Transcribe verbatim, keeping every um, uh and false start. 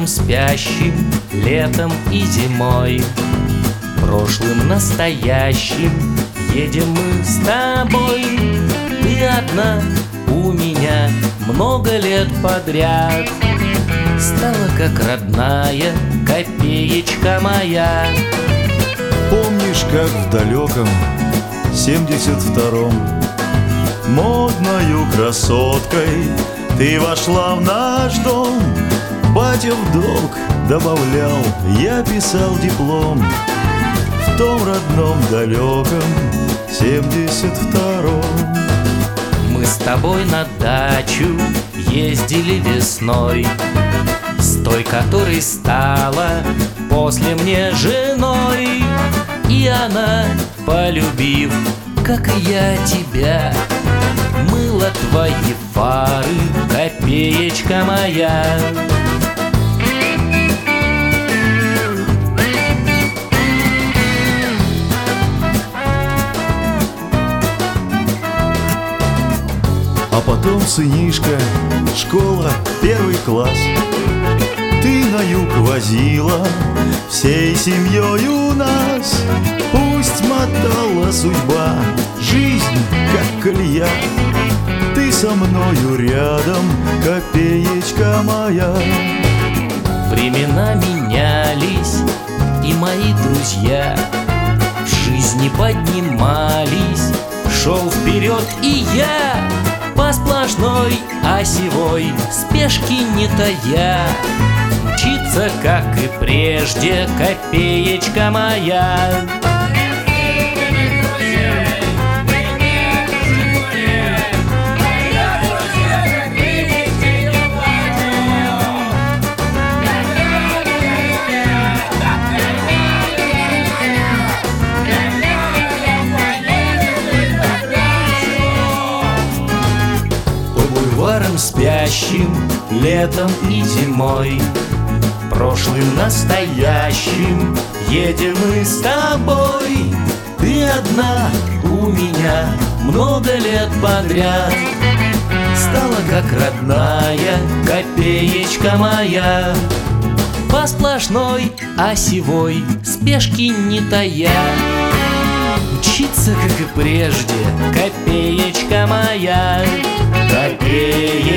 бульварам спящим, летом и зимой, прошлым, настоящим едем мы с тобой. Ты одна у меня много лет подряд, стала как родная копеечка моя. Помнишь, как в далеком семьдесят втором модною красоткой ты вошла в наш дом? Батя в долг добавлял, я писал диплом в том родном далеком семьдесят втором. Мы с тобой на дачу ездили весной, с той, которой стала после мне женой. И она, полюбив, как и я тебя, мыла твои фары, копеечка моя. А потом, сынишка, школа, первый класс, ты на юг возила всей семьёю нас. Пусть мотала судьба, жизнь как колея, ты со мною рядом, копеечка моя. Времена менялись, и мои друзья в жизни поднимались. Шел вперед и я по сплошной осевой, спешки не тая, учиться, как и прежде, копеечка моя. Бульварам спящим, летом и зимой, прошлым, настоящим едем мы с тобой. Ты одна у меня много лет подряд, стала как родная копеечка моя. По сплошной осевой, спешки не тая, учиться, как и прежде, копеечка моя. Копеечка